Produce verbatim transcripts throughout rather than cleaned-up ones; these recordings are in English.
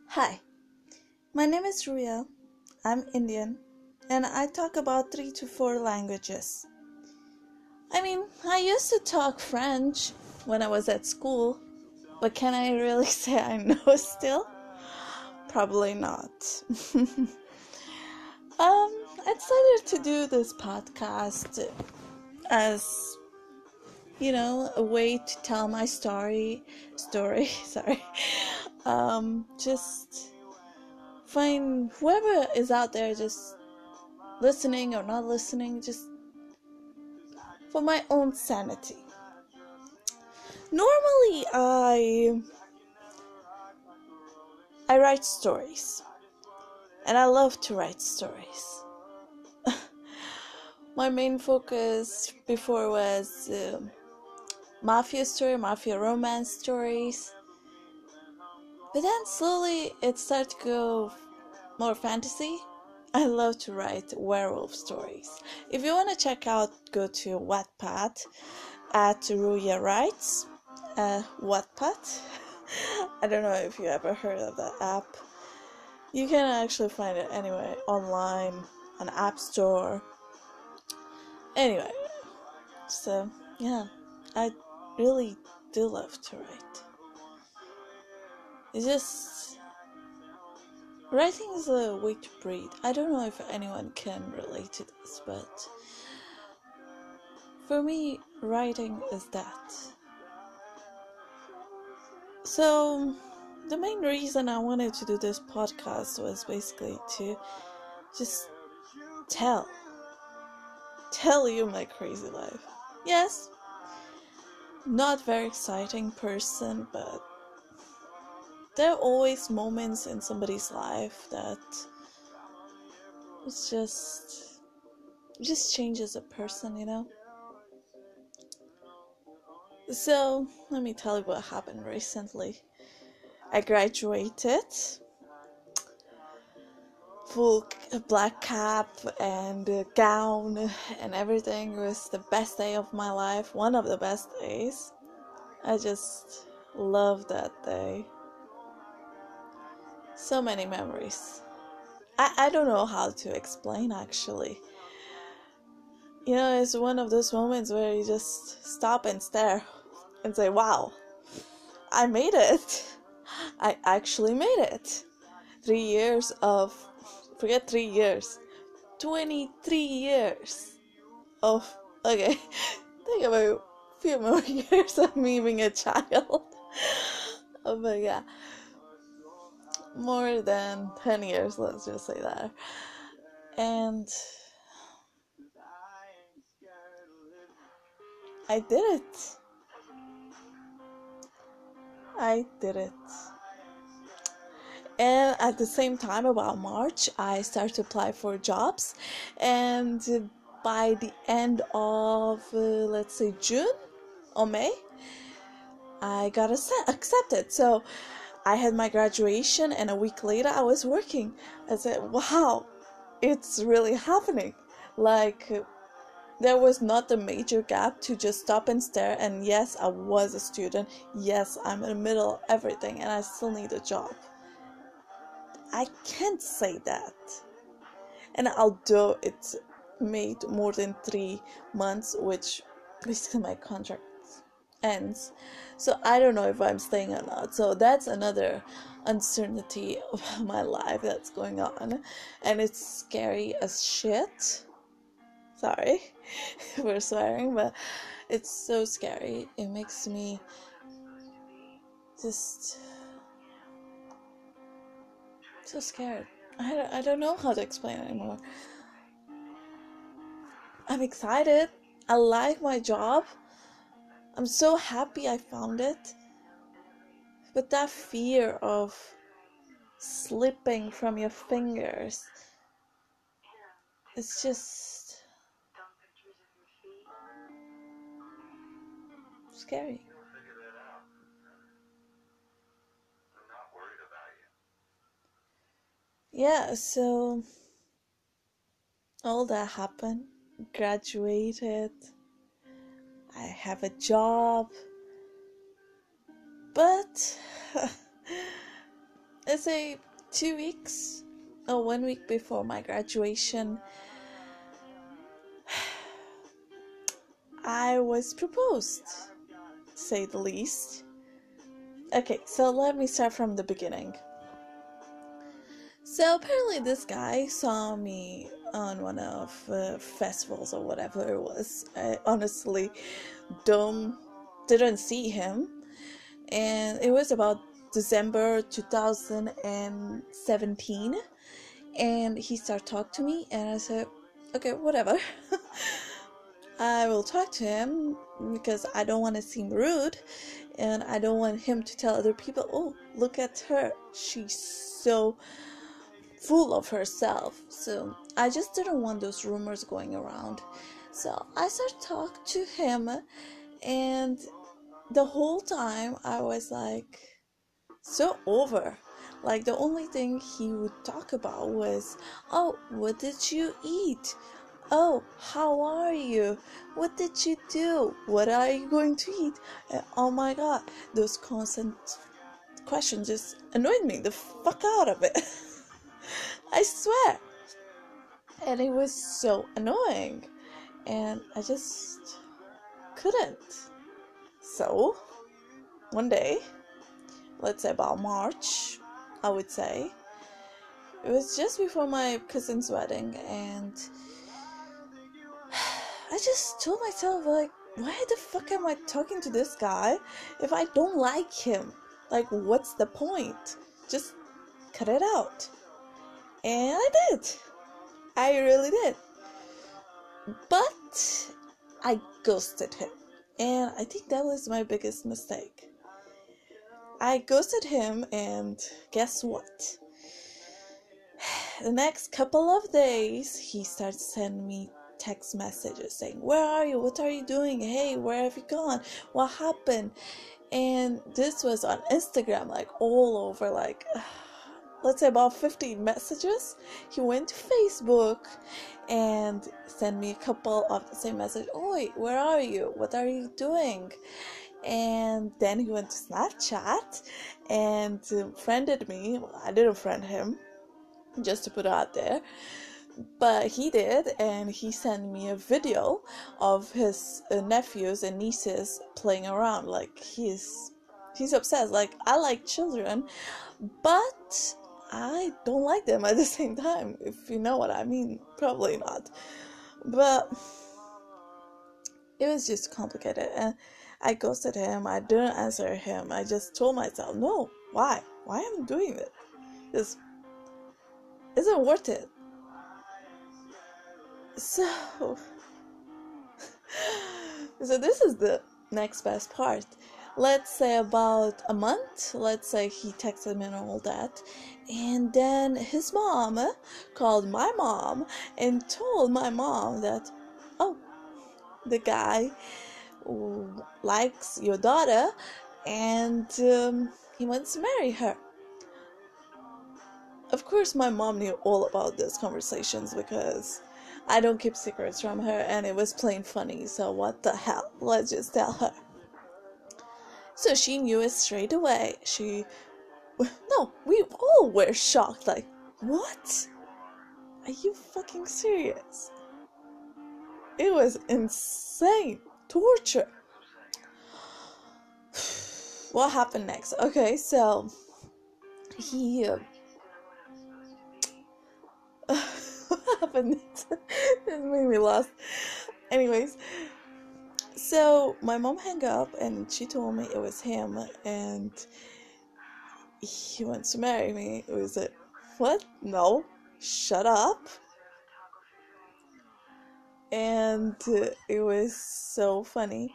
Hi, my name is Ruya. I'm Indian and I talk about three to four languages. I mean, I used to talk French when I was at school, but can I really say I know still? Probably not. um, I decided to do this podcast as, you know, a way to tell my story, story, sorry, um, just find whoever is out there just listening or not listening, just for my own sanity. Normally, I I write stories, and I love to write stories. My main focus before was uh, mafia story, mafia romance stories, but then slowly it started to go more fantasy. I love to write werewolf stories. If you want to check out, go to Wattpad at Ruya Writes. Uh, Wattpad. I don't know if you ever heard of that app. You can actually find it anyway, online, on App Store. Anyway, so yeah, I really do love to write. It's just writing is a way to breathe. I don't know if anyone can relate to this, but for me, writing is that. So, the main reason I wanted to do this podcast was basically to just tell, tell you my crazy life. Yes, not very exciting person, but there are always moments in somebody's life that it's just, it just changes a person, you know? So, let me tell you what happened recently. I graduated, full black cap and gown and everything. It was the best day of my life, one of the best days. I just love that day. So many memories. I, I don't know how to explain actually. You know, it's one of those moments where you just stop and stare and say, wow, I made it. I actually made it. Three years of, forget three years, twenty-three years of, okay, think about a few more years of me being a child. Oh my god. More than ten years, let's just say that. And I did it. I did it. And at the same time, about March, I started to apply for jobs. And by the end of, uh, let's say, June or May, I got accepted. So I had my graduation, and a week later, I was working. I said, wow, it's really happening. Like, there was not a major gap to just stop and stare. And yes, I was a student. Yes, I'm in the middle of everything, and I still need a job. I can't say that. And although it's made more than three months, which basically my contract ends, so I don't know if I'm staying or not. So that's another uncertainty of my life that's going on, and it's scary as shit. Sorry for swearing, but it's so scary. It makes me just so scared. I don't, I don't know how to explain it anymore. I'm excited. I like my job. I'm so happy I found it. But that fear of slipping from your fingers, it's just scary. Yeah, so all that happened. Graduated. I have a job. But let's say two weeks or one week before my graduation, I was proposed, to say the least. Okay, so let me start from the beginning. So apparently this guy saw me on one of uh, festivals or whatever it was. I honestly don't didn't see him, and it was about December two thousand seventeen, and he started talking to me, and I said, okay, whatever. I will talk to him because I don't want to seem rude, and I don't want him to tell other people, oh, look at her, she's so full of herself. So I just didn't want those rumors going around. So I started talking to him, and the whole time I was like so over. Like the only thing he would talk about was, oh, what did you eat? Oh, how are you? What did you do? What are you going to eat? And oh my god, those constant questions just annoyed me the fuck out of it. I swear. And it was so annoying. And I just couldn't. So, one day, let's say about March, I would say, it was just before my cousin's wedding, and I just told myself, like, why the fuck am I talking to this guy if I don't like him? Like, what's the point? Just cut it out. And I did. I really did. But I ghosted him. And I think that was my biggest mistake. I ghosted him, and guess what? The next couple of days, he started sending me text messages saying, where are you? What are you doing? Hey, where have you gone? What happened? And this was on Instagram, like all over, like, let's say about fifty messages. He went to Facebook and sent me a couple of the same message. Oi, where are you? What are you doing? And then he went to Snapchat and friended me. Well, I didn't friend him, just to put it out there, but he did, and he sent me a video of his uh, nephews and nieces playing around. Like, he's he's obsessed. Like, I like children, but I don't like them at the same time, if you know what I mean. Probably not, but it was just complicated, and I ghosted him. I didn't answer him. I just told myself, no, why? Why am I doing it? This isn't worth it. So, so this is the next best part. Let's say about a month, let's say he texted me and all that, and then his mom called my mom and told my mom that, oh, the guy likes your daughter, and um, he wants to marry her. Of course, my mom knew all about these conversations because I don't keep secrets from her, and it was plain funny, so what the hell, let's just tell her. So she knew it straight away. She, no, we all were shocked, like, what? Are you fucking serious? It was insane. Torture. What happened next? Okay, so he uh, what happened next? It made me lost. Anyways, so my mom hung up and she told me it was him and he wants to marry me. It was like, what? No, shut up. And uh, it was so funny.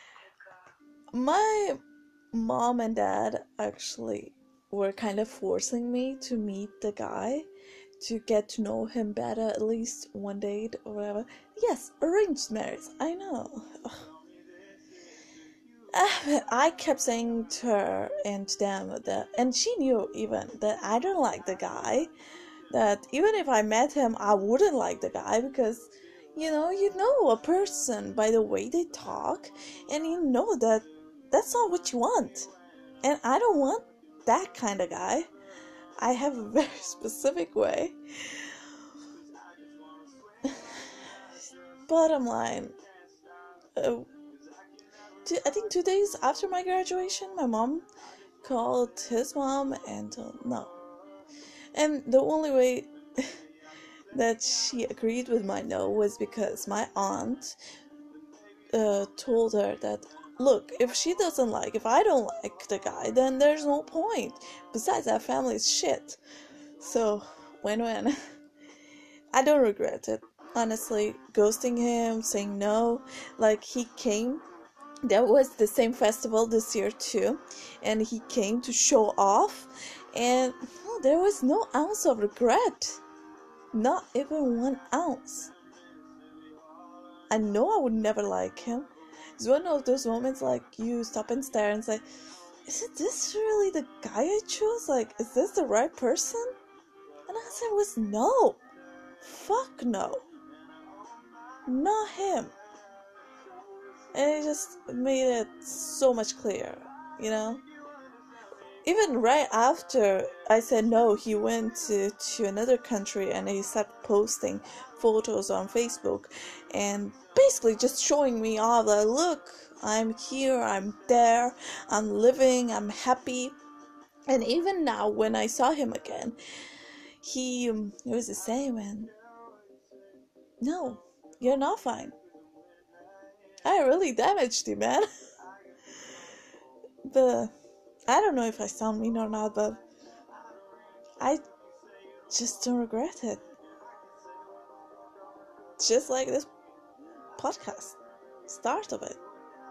My mom and dad actually were kind of forcing me to meet the guy, to get to know him better, at least one date or whatever. Yes, arranged marriage, I know. I kept saying to her and to them that, and she knew even, that I don't like the guy, that even if I met him, I wouldn't like the guy because, you know, you know a person by the way they talk, and you know that that's not what you want. And I don't want that kind of guy. I have a very specific way. Bottom line, uh, two, I think two days after my graduation, my mom called his mom and told no. And the only way that she agreed with my no was because my aunt uh, told her that, look, if she doesn't like, if I don't like the guy, then there's no point. Besides, that family is shit. So, win-win. I don't regret it. Honestly, ghosting him, saying no, like he came, there was the same festival this year too, and he came to show off, and well, there was no ounce of regret, not even one ounce. I know I would never like him. It's one of those moments like you stop and stare and say, is it this really the guy I chose? Like, is this the right person? And the answer was no. Fuck no. Not him. And it just made it so much clearer, you know? Even right after I said no, he went to, to another country and he started posting photos on Facebook and basically just showing me off that, look, I'm here, I'm there, I'm living, I'm happy. And even now, when I saw him again, he, um, it was the same, and no, you're not fine. I really damaged you, man. But I don't know if I sound mean or not, but I just don't regret it. Just like this podcast, start of it.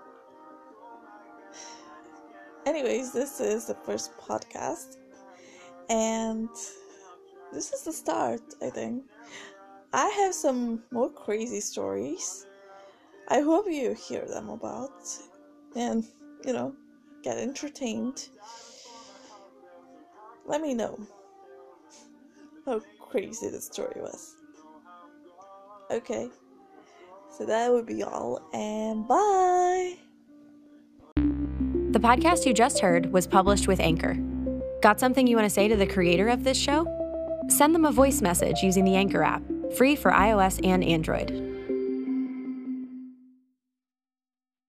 Anyways, this is the first podcast, and this is the start, I think. I have some more crazy stories. I hope you hear them about, and, you know, get entertained. Let me know how crazy the story was. Okay, so that would be all, and bye! The podcast you just heard was published with Anchor. Got something you want to say to the creator of this show? Send them a voice message using the Anchor app, free for iOS and Android.